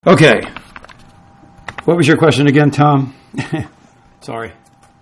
Okay. What was your question again, Tom? Sorry.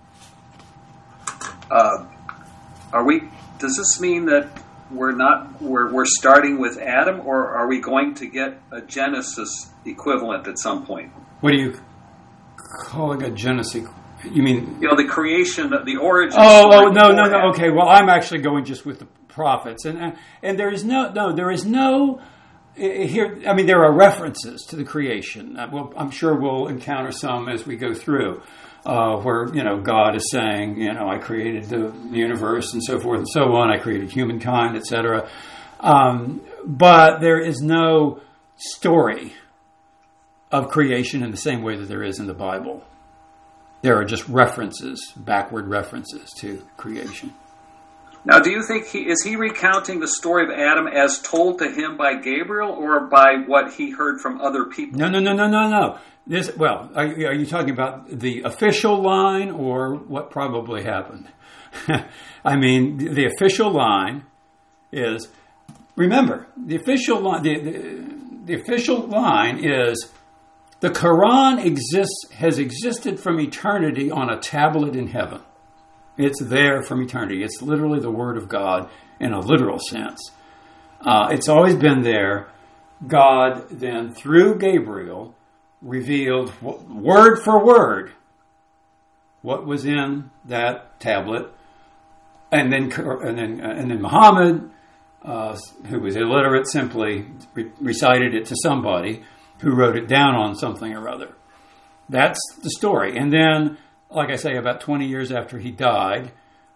Does this mean that we're starting with Adam, or are we going to get a Genesis equivalent at some point? What are you calling a Genesis? You mean the creation, the origin? No. Okay. Well, I'm actually going just with the prophets, and there is no. Here, I mean, there are references to the creation. I'm sure we'll encounter some as we go through, where God is saying, I created the universe and so forth and so on. I created humankind, etc. But there is no story of creation in the same way that there is in the Bible. There are just references, backward references to creation. Now, do you think is he recounting the story of Adam as told to him by Gabriel, or by what he heard from other people? No. Are you talking about the official line or what probably happened? I mean, the official line is, remember, the official line. The official line is the Quran has existed from eternity on a tablet in heaven. It's there from eternity. It's literally the Word of God in a literal sense. It's always been there. God then, through Gabriel, revealed word for word what was in that tablet, and then Muhammad, who was illiterate, simply recited it to somebody who wrote it down on something or other. That's the story. And then, like I say, about 20 years after he died,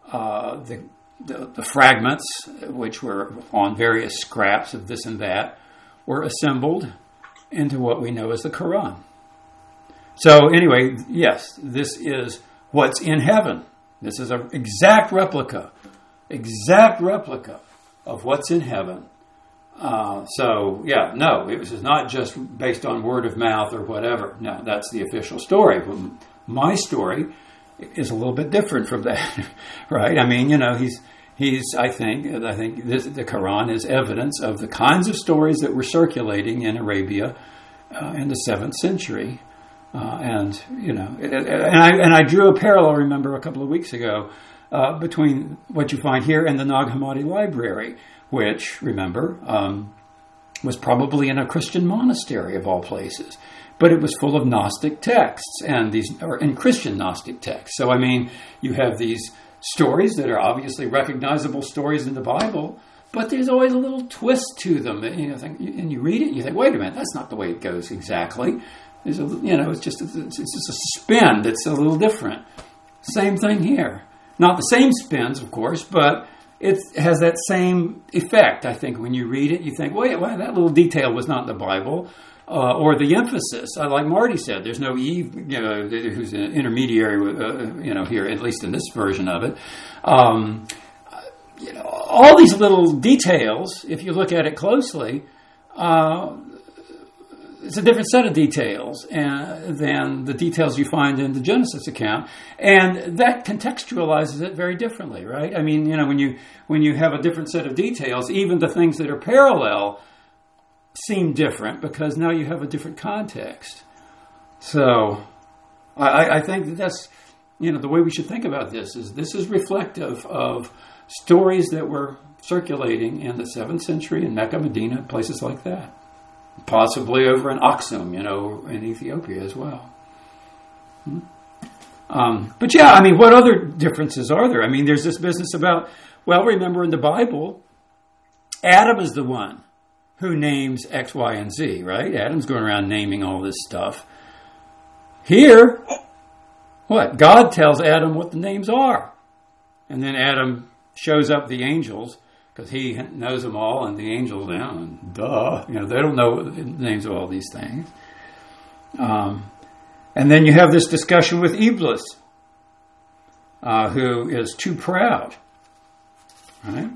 the fragments, which were on various scraps of this and that, were assembled into what we know as the Quran. So anyway, yes, this is what's in heaven. This is an exact replica of what's in heaven. It was not just based on word of mouth or whatever. No, that's the official story. My story is a little bit different from that, right? I mean, I think the Quran is evidence of the kinds of stories that were circulating in Arabia in the 7th century, and I drew a parallel. Remember a couple of weeks ago between what you find here and the Nag Hammadi Library, which was probably in a Christian monastery of all places. But it was full of Gnostic texts and Christian Gnostic texts. So, I mean, you have these stories that are obviously recognizable stories in the Bible, but there's always a little twist to them. And you read it and you think, wait a minute, that's not the way it goes exactly. It's just a spin that's a little different. Same thing here. Not the same spins, of course, but it has that same effect. I think when you read it, you think, wait, that little detail was not in the Bible. Or the emphasis, like Marty said, there's no Eve, who's an intermediary, here, at least in this version of it. All these little details, if you look at it closely, it's a different set of details than the details you find in the Genesis account, and that contextualizes it very differently, right? I mean, when you have a different set of details, even the things that are parallel seem different because now you have a different context. So I think that's, the way we should think about this is reflective of stories that were circulating in the 7th century in Mecca, Medina, places like that. Possibly over in Aksum, in Ethiopia as well. But yeah, I mean, what other differences are there? I mean, there's this business about, remember in the Bible, Adam is the one who names X, Y, and Z, right? Adam's going around naming all this stuff. Here, what? God tells Adam what the names are. And then Adam shows up the angels, because he knows them all, and the angels, they don't know the names of all these things. And then you have this discussion with Iblis, who is too proud, right?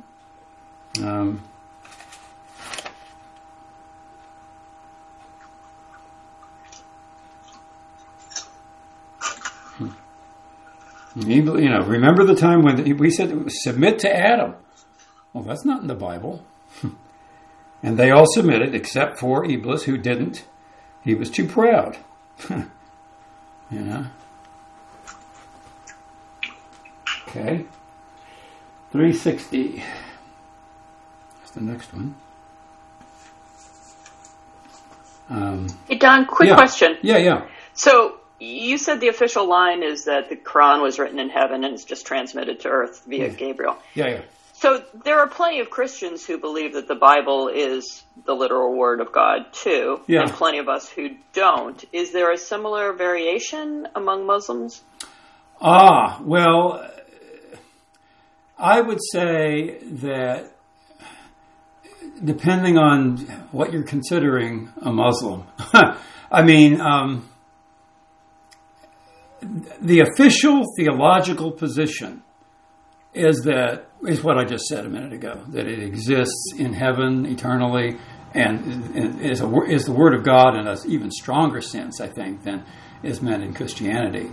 Remember the time when we said submit to Adam? Well, that's not in the Bible. And they all submitted except for Iblis, who didn't. He was too proud. You know? Okay. 360. That's the next one. Hey, Don, quick question. Yeah. So you said the official line is that the Quran was written in heaven and it's just transmitted to earth via Gabriel. Yeah. So there are plenty of Christians who believe that the Bible is the literal word of God, too, and plenty of us who don't. Is there a similar variation among Muslims? Well, I would say that depending on what you're considering a Muslim, I mean, the official theological position is what I just said a minute ago, that it exists in heaven eternally and is the Word of God in an even stronger sense, I think, than is meant in Christianity.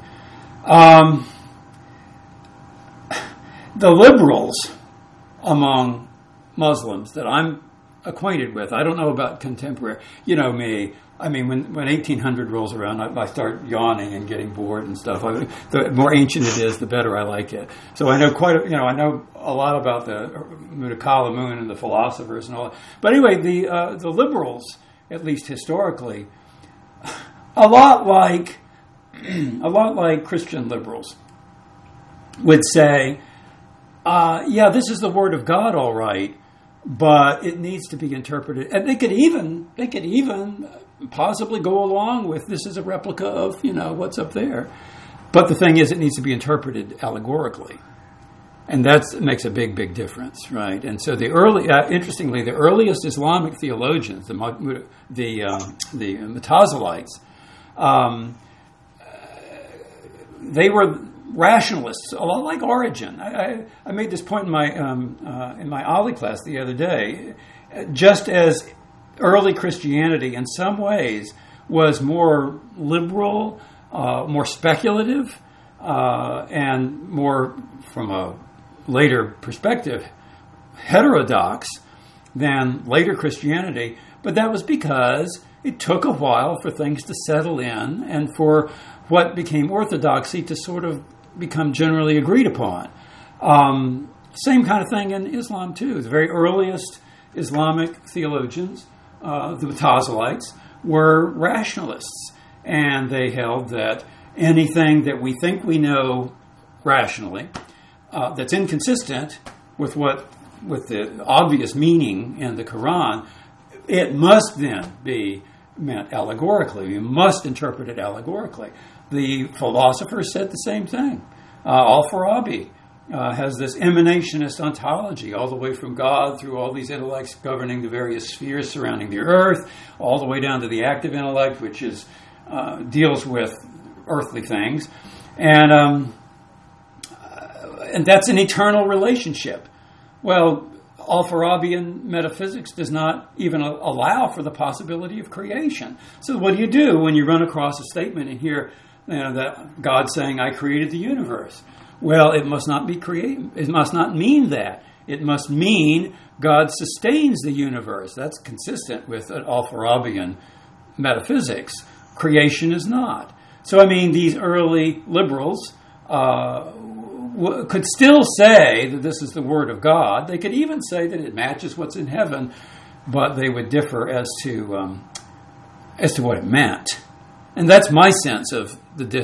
The liberals among Muslims that I'm acquainted with, I don't know about contemporary, you know me, I mean, when 1800 rolls around, I start yawning and getting bored and stuff. The more ancient it is, the better I like it. So I know I know a lot about the Mutakalamun and the philosophers and all that. But anyway, the liberals, at least historically, a lot like Christian liberals, would say, this is the Word of God, all right, but it needs to be interpreted. And they could even possibly go along with this is a replica of, what's up there. But the thing is, it needs to be interpreted allegorically. And that makes a big, big difference, right? And so interestingly, the earliest Islamic theologians, the Mutazilites, they were rationalists, a lot like Origen. I made this point in my Ali class the other day. Just as early Christianity, in some ways, was more liberal, more speculative, and more, from a later perspective, heterodox than later Christianity. But that was because it took a while for things to settle in and for what became orthodoxy to sort of become generally agreed upon. Same kind of thing in Islam, too. The very earliest Islamic theologians, the Mutazilites, were rationalists, and they held that anything that we think we know rationally that's inconsistent with the obvious meaning in the Quran, it must then be meant allegorically. You must interpret it allegorically. The philosophers said the same thing. Al-Farabi has this emanationist ontology, all the way from God through all these intellects governing the various spheres surrounding the earth, all the way down to the active intellect, which deals with earthly things, and that's an eternal relationship. Well, Al-Farabian metaphysics does not even allow for the possibility of creation. So what do you do when you run across a statement and hear that God saying, "I created the universe"? Well, it must not be it must not mean that. It must mean God sustains the universe. That's consistent with Al-Farabian metaphysics. Creation is not. So, I mean, these early liberals could still say that this is the Word of God. They could even say that it matches what's in heaven, but they would differ as to what it meant. And that's my sense of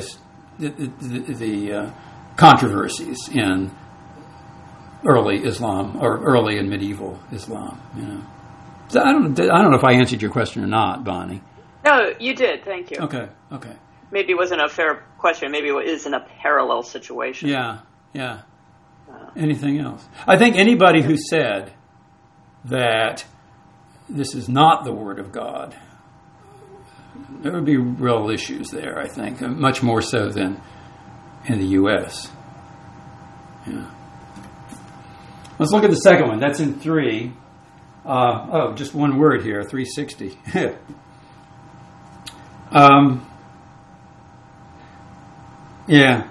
the controversies in early Islam or early and medieval Islam. So I don't know if I answered your question or not, Bonnie. No, you did. Thank you. Okay. Maybe it wasn't a fair question. Maybe it is in a parallel situation. Yeah. Anything else? I think anybody who said that this is not the Word of God, there would be real issues there, I think, much more so than in the U.S. Yeah. Let's look at the second one. That's in 3. Just one word here, 360. Yeah.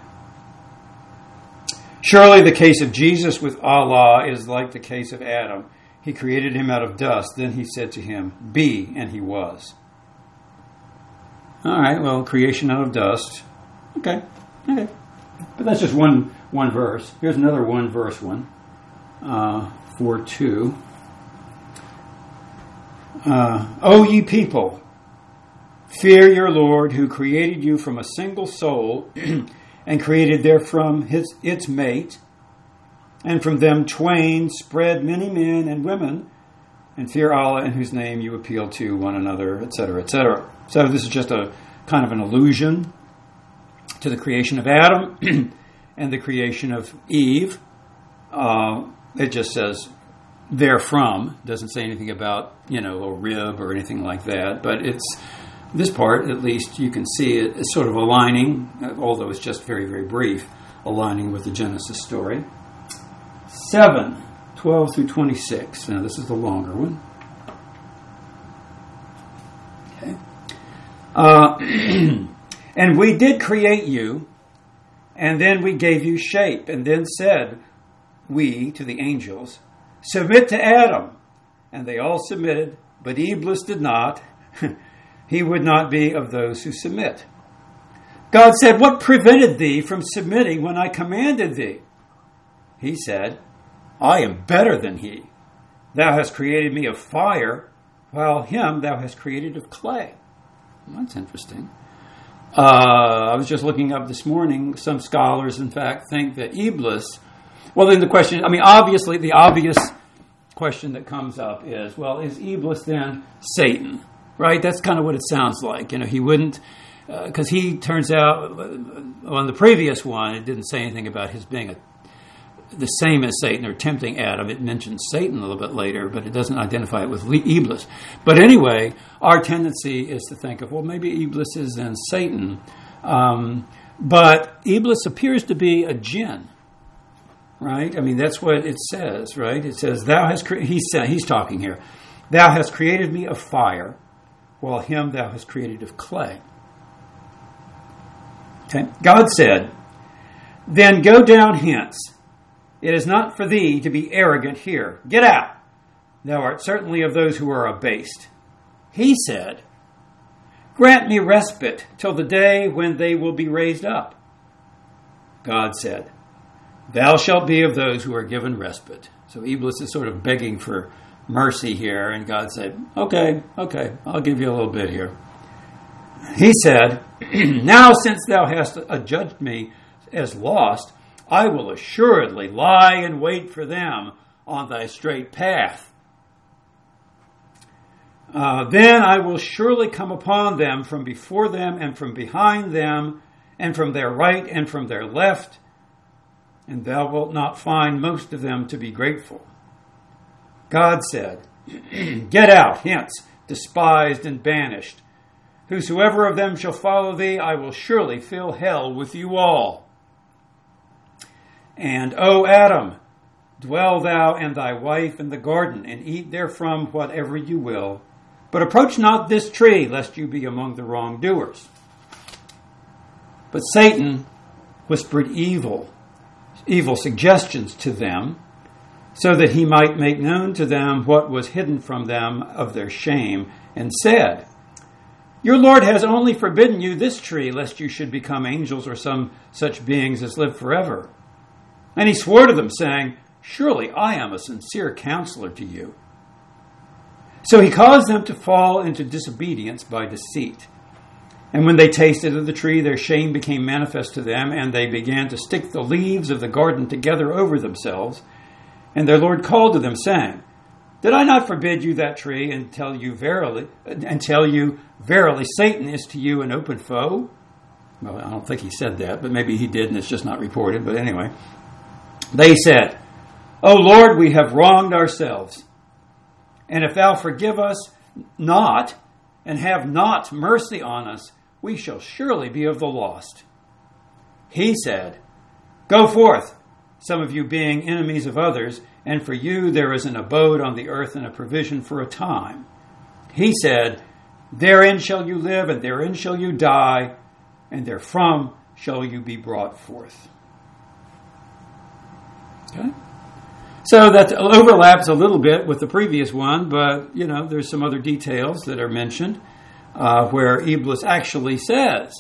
Surely the case of Jesus with Allah is like the case of Adam. He created him out of dust. Then he said to him, "Be," and he was. All right, well, creation out of dust. Okay. But that's just one verse. Here's another one verse one. 4:2. O ye people, fear your Lord, who created you from a single soul, and created therefrom its mate, and from them twain spread many men and women, and fear Allah, in whose name you appeal to one another, etc., etc. So this is just a kind of an allusion to the creation of Adam and the creation of Eve. It just says therefrom. Doesn't say anything about, a rib or anything like that. But it's this part, at least, you can see it is sort of aligning, although it's just very, very brief, aligning with the Genesis story. 7:12 through 26. Now, this is the longer one. Okay. And we did create you, and then we gave you shape, and then said we to the angels, submit to Adam. And they all submitted, but Iblis did not. He would not be of those who submit. God said, what prevented thee from submitting when I commanded thee? He said, I am better than he. Thou hast created me of fire, while him thou hast created of clay. Well, that's interesting. I was just looking up this morning. Some scholars, in fact, think that Iblis... Well, then the question... obviously, the obvious question that comes up is, well, is Iblis then Satan? Right? That's kind of what it sounds like. He wouldn't... Because he turns out, on the previous one, it didn't say anything about his being the same as Satan or tempting Adam. It mentions Satan a little bit later, but it doesn't identify it with Iblis. But anyway, our tendency is to think of, well, maybe Iblis is then Satan. But Iblis appears to be a jinn, right? That's what it says, right? It says, he's talking here, thou hast created me of fire, while him thou hast created of clay. Okay. God said, then go down hence. It is not for thee to be arrogant here. Get out. Thou art certainly of those who are abased. He said, grant me respite till the day when they will be raised up. God said, thou shalt be of those who are given respite. So Iblis is sort of begging for mercy here, and God said, okay, I'll give you a little bit here. He said, now since thou hast adjudged me as lost, I will assuredly lie in wait for them on thy straight path. Then I will surely come upon them from before them and from behind them and from their right and from their left, and thou wilt not find most of them to be grateful. God said, get out hence, despised and banished. Whosoever of them shall follow thee, I will surely fill hell with you all. And, O Adam, dwell thou and thy wife in the garden, and eat therefrom whatever you will. But approach not this tree, lest you be among the wrongdoers. But Satan whispered evil suggestions to them, so that he might make known to them what was hidden from them of their shame, and said, your Lord has only forbidden you this tree, lest you should become angels or some such beings as live forever. And he swore to them, saying, surely I am a sincere counselor to you. So he caused them to fall into disobedience by deceit. And when they tasted of the tree, their shame became manifest to them, and they began to stick the leaves of the garden together over themselves. And their Lord called to them, saying, did I not forbid you that tree, and tell you verily, Satan is to you an open foe? Well, I don't think he said that, but maybe he did, and it's just not reported. But anyway, they said, O Lord, we have wronged ourselves. And if thou forgive us not, and have not mercy on us, we shall surely be of the lost. He said, go forth, some of you being enemies of others, and for you there is an abode on the earth and a provision for a time. He said, therein shall you live, and therein shall you die, and therefrom shall you be brought forth. Okay? So that overlaps a little bit with the previous one, but, there's some other details that are mentioned. where Iblis actually says,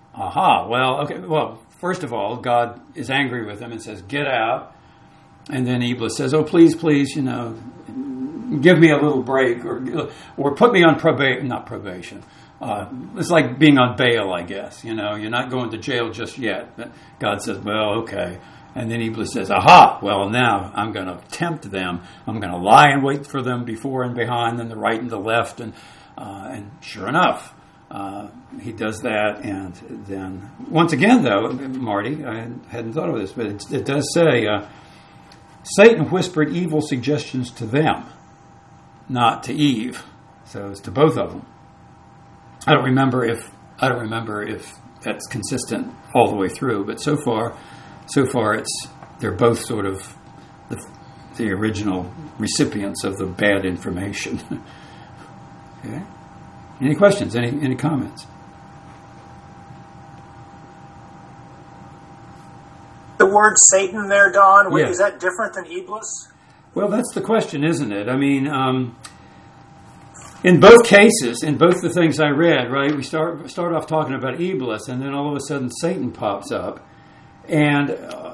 first of all, God is angry with him and says, get out. And then Iblis says, oh, please, give me a little break or put me on probation. It's like being on bail, I guess. You're not going to jail just yet. But God says, well, okay. And then Iblis says, now I'm going to tempt them. I'm going to lie and wait for them before and behind and the right and the left. And sure enough, he does that. And then, once again, though, Marty, I hadn't thought of this, but it does say, Satan whispered evil suggestions to them, not to Eve. So it's to both of them. I don't remember if that's consistent all the way through, but so far they're both sort of the original recipients of the bad information. Okay. Any questions? Any comments? The word Satan there, Don, is that different than Iblis? Well, that's the question, isn't it? I mean, in both cases, in both the things I read, right, we start off talking about Iblis, and then all of a sudden Satan pops up, and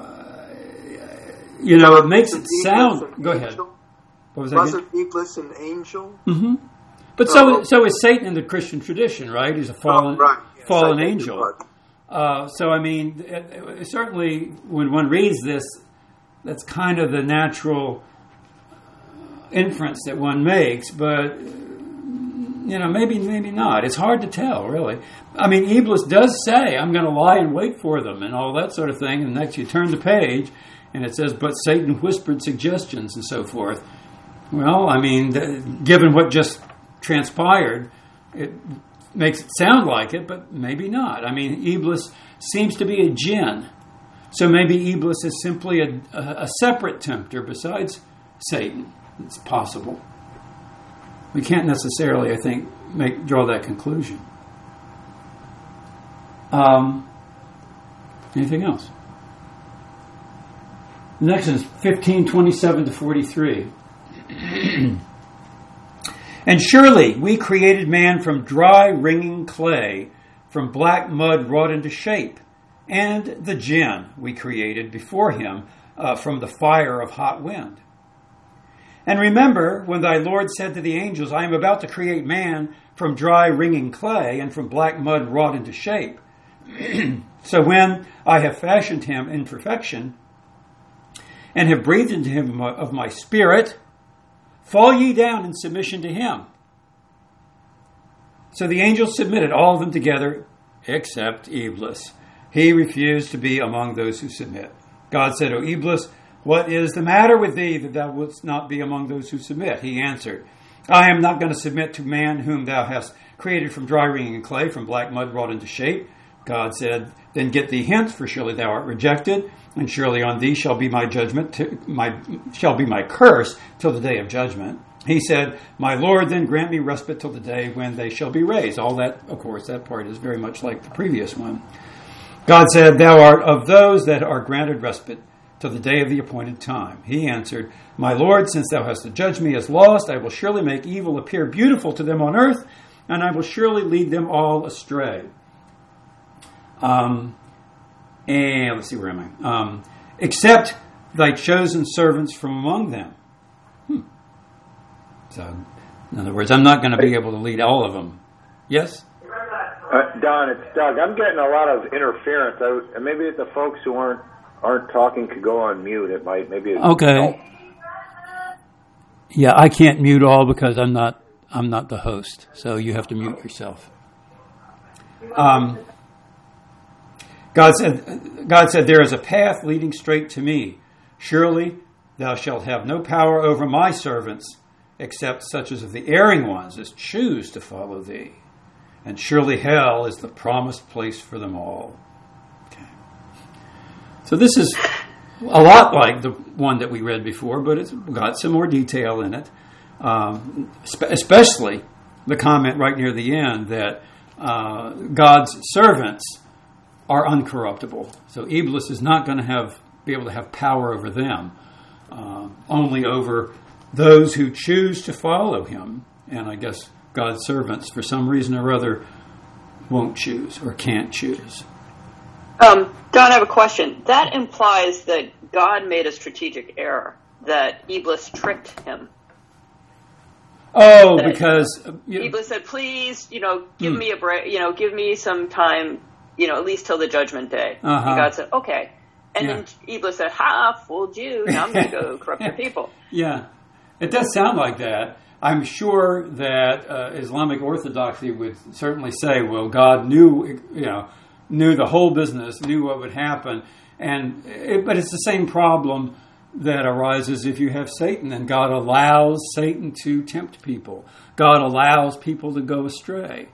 it makes it sound. Go ahead. What was that? Wasn't Iblis an angel? Mm-hmm. But so is Satan in the Christian tradition, right? He's a fallen angel. So, I mean, certainly when one reads this, that's kind of the natural inference that one makes, but, maybe not. It's hard to tell, really. I mean, Iblis does say, I'm going to lie and wait for them and all that sort of thing, and next you turn the page, and it says, but Satan whispered suggestions and so forth. Well, I mean, given what just transpired, it makes it sound like it, but maybe not. I mean, Iblis seems to be a jinn. So maybe Iblis is simply a separate tempter besides Satan. It's possible. We can't necessarily, I think, draw that conclusion. Anything else? The next is 15:27-43. And surely we created man from dry, wringing clay, from black mud wrought into shape. And the jinn we created before him from the fire of hot wind. And remember when thy Lord said to the angels, I am about to create man from dry, wringing clay and from black mud wrought into shape. So when I have fashioned him in perfection and have breathed into him of my spirit, fall ye down in submission to him. So the angels submitted, all of them together, except Iblis. He refused to be among those who submit. God said, O Iblis, what is the matter with thee that thou wouldst not be among those who submit? He answered, I am not going to submit to man whom thou hast created from dry wringing clay, from black mud wrought into shape. God said, then get thee hence, for surely thou art rejected, and surely on thee shall be my judgment, shall be my curse till the day of judgment. He said, my Lord, then grant me respite till the day when they shall be raised. All that, of course, that part is very much like the previous one. God said, thou art of those that are granted respite till the day of the appointed time. He answered, my Lord, since thou hast judged me as lost, I will surely make evil appear beautiful to them on earth, and I will surely lead them all astray. And let's see, where am I? Except thy chosen servants from among them. So, in other words, I'm not going to be able to lead all of them. Yes? Don, it's Doug. I'm getting a lot of interference. Maybe the folks who aren't talking could go on mute. It might okay. Yeah, I can't mute all because I'm not the host. So you have to mute yourself. God said, there is a path leading straight to me. Surely thou shalt have no power over my servants, except such as of the erring ones as choose to follow thee. And surely hell is the promised place for them all. Okay. So this is a lot like the one that we read before, but it's got some more detail in it. Especially the comment right near the end that God's servants are uncorruptible. So Iblis is not going to be able to have power over them, only over those who choose to follow him. And I guess God's servants, for some reason or other, won't choose or can't choose. Don, I have a question. That implies that God made a strategic error, that Iblis tricked him. Oh, because Iblis said, "Please, give me a break. Give me some time. At least till the judgment day." Uh-huh. And God said, "Okay." And then Iblis said, "Ha, fooled you. Now I'm going to go corrupt your people." Yeah, it does sound like that. I'm sure that Islamic orthodoxy would certainly say, "Well, God knew the whole business, knew what would happen," but it's the same problem that arises if you have Satan, and God allows Satan to tempt people. God allows people to go astray.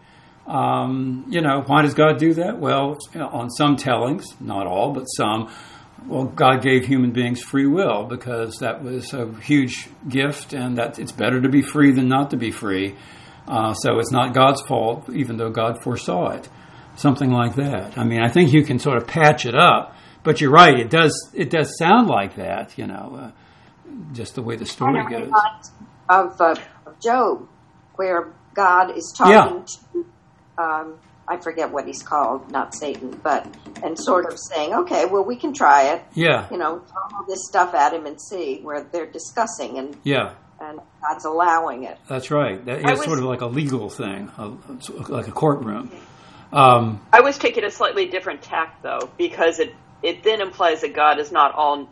Why does God do that? Well, on some tellings, not all, but some, God gave human beings free will because that was a huge gift, and that it's better to be free than not to be free. So it's not God's fault, even though God foresaw it. Something like that. I mean, I think you can sort of patch it up. But you're right; it does sound like that, just the way the story goes. Of Job, where God is talking to, I forget what he's called, not Satan, and sort of saying, "Okay, well, we can try it." Yeah. Throw all this stuff at him and see, where they're discussing, and God's allowing it. That's right. That is sort of like a legal thing, like a courtroom. I was taking a slightly different tack, though, because it then implies that God is not all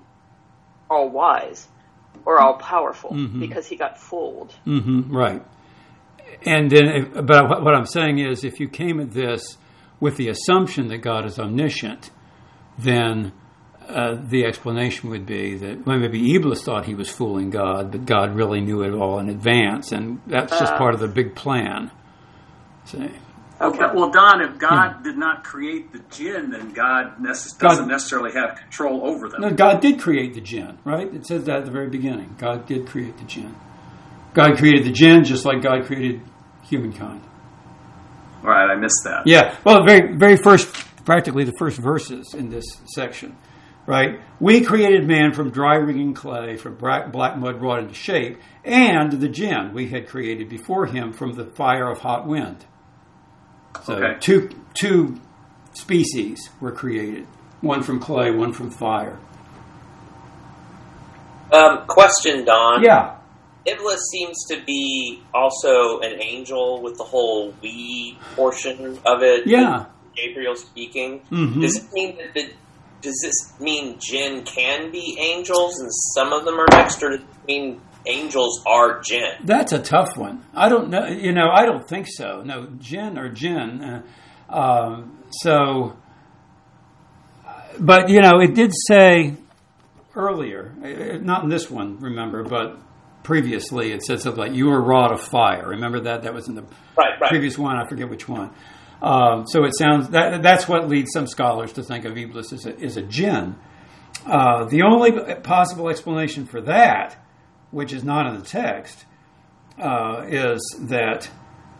wise or all powerful, because he got fooled. Mm-hmm, right. And then, but what I'm saying is, if you came at this with the assumption that God is omniscient, then the explanation would be that maybe Iblis thought he was fooling God, but God really knew it all in advance, and that's just part of the big plan. See? Okay. Well, Don, if God did not create the jinn, then God doesn't necessarily have control over them. No, God did create the jinn, right? It says that at the very beginning. God did create the jinn. God created the jinn just like God created humankind. All right, I missed that. Yeah, well, very first, practically the first verses in this section, right? We created man from dry wringing clay, from black mud wrought into shape, and the jinn we had created before him from the fire of hot wind. So two species were created, one from clay, one from fire. Question, Don. Yeah. Iblis seems to be also an angel with the whole "we" portion of it. Yeah. Gabriel speaking. Mm-hmm. Does this mean jinn can be angels and some of them are mixed, or does it mean angels are jinn? That's a tough one. I don't know. I don't think so. No, jinn or jinn. But it did say earlier, not in this one, remember, but previously it said something like, "You are wrought of fire." Remember that? That was in the previous one. I forget which one. So it sounds that's what leads some scholars to think of Iblis as a jinn. The only possible explanation for that, which is not in the text, is that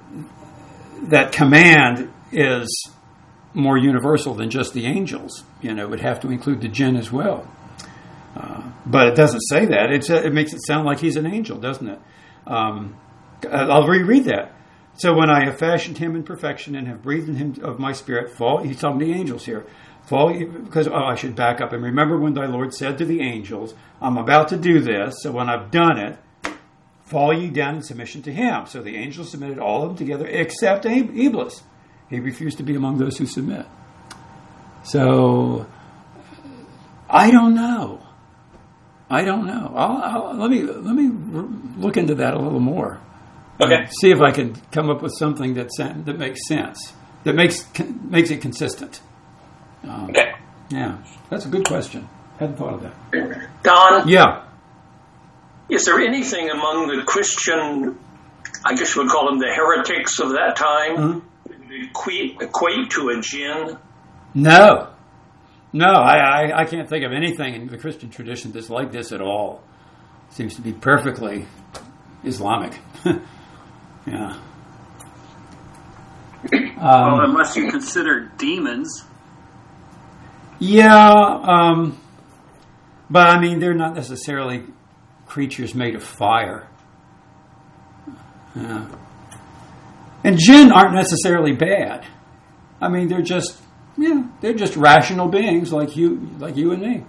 command is more universal than just the angels. It would have to include the jinn as well. But it doesn't say that. It makes it sound like he's an angel, doesn't it? I'll reread that. "So when I have fashioned him in perfection and have breathed in him of my spirit, fall." He's talking to the angels here. I should back up and remember when thy Lord said to the angels, "I'm about to do this, so when I've done it, fall ye down in submission to him." So the angels submitted, all of them together, except Iblis. He refused to be among those who submit. So I don't know. Let me look into that a little more. Okay. See if I can come up with something that makes sense, that makes it consistent. Okay. Yeah, that's a good question. Hadn't thought of that. Don? Yeah. Is there anything among the Christian, I guess we'll call them the heretics of that time, equate to a jinn? No, I can't think of anything in the Christian tradition that's like this at all. Seems to be perfectly Islamic. Yeah. Well, unless you consider demons. Yeah, but I mean, they're not necessarily creatures made of fire. Yeah. And jinn aren't necessarily bad. I mean, they're just rational beings like you and me.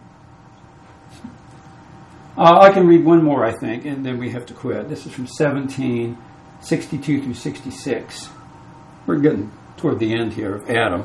I can read one more, I think, and then we have to quit. This is from 1762 through 66. We're getting toward the end here of Adam.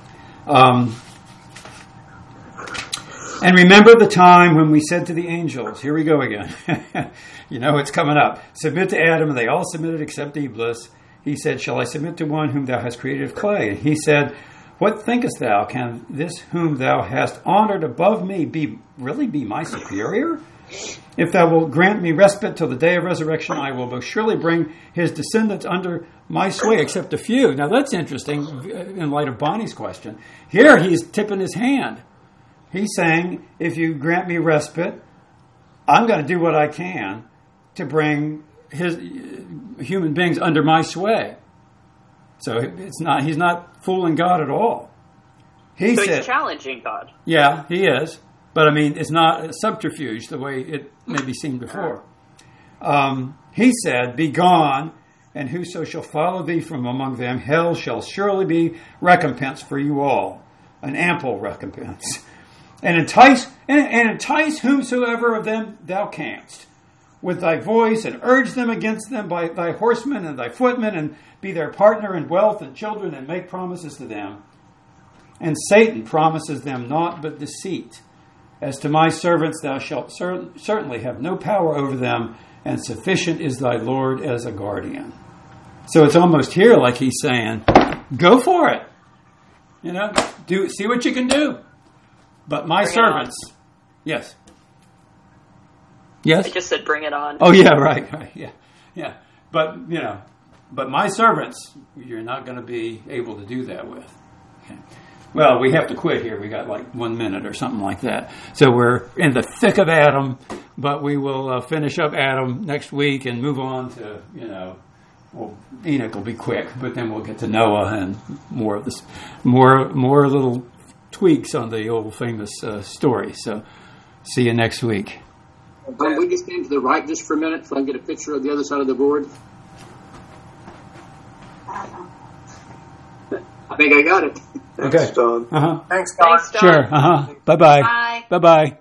And remember the time when we said to the angels, here we go again. It's coming up. Submit to Adam, and they all submitted except Iblis. He said, shall I submit to one whom thou hast created of clay? And he said, what thinkest thou? Can this whom thou hast honored above me really be my superior? If thou wilt grant me respite till the day of resurrection, I will most surely bring his descendants under my sway, except a few. Now that's interesting in light of Bonnie's question. Here he's tipping his hand. He's saying, if you grant me respite, I'm going to do what I can to bring his human beings under my sway. So he's not fooling God at all. He's challenging God. Yeah, he is. But I mean, it's not a subterfuge the way it maybe seemed before. He said, be gone, and whoso shall follow thee from among them, hell shall surely be recompense for you all, an ample recompense. And entice whomsoever of them thou canst with thy voice, and urge them against them by thy horsemen and thy footmen, and be their partner in wealth and children, and make promises to them. And Satan promises them naught but deceit. As to my servants, thou shalt certainly have no power over them, and sufficient is thy Lord as a guardian. So it's almost here like he's saying, go for it. See what you can do. But my servants, yes. Yes? I just said bring it on. Oh, yeah, right, yeah. But my servants, you're not going to be able to do that with. Okay. Well, we have to quit here. We got like 1 minute or something like that. So we're in the thick of Adam, but we will finish up Adam next week and move on to, Enoch will be quick, but then we'll get to Noah and more of this, more little tweaks on the old famous story. So see you next week. We just stand to the right just for a minute so I can get a picture of the other side of the board. I think I got it. Okay. Thanks, Don. Uh-huh. Thanks, Don. Thanks, Don. Sure. Uh-huh. Bye-bye. Bye. Bye-bye.